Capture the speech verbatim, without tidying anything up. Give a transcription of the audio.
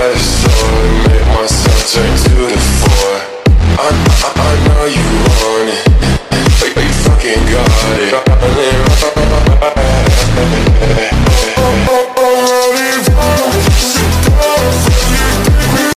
the sword, make myself turn to the four. I, I, I know you want it, but you fucking got it.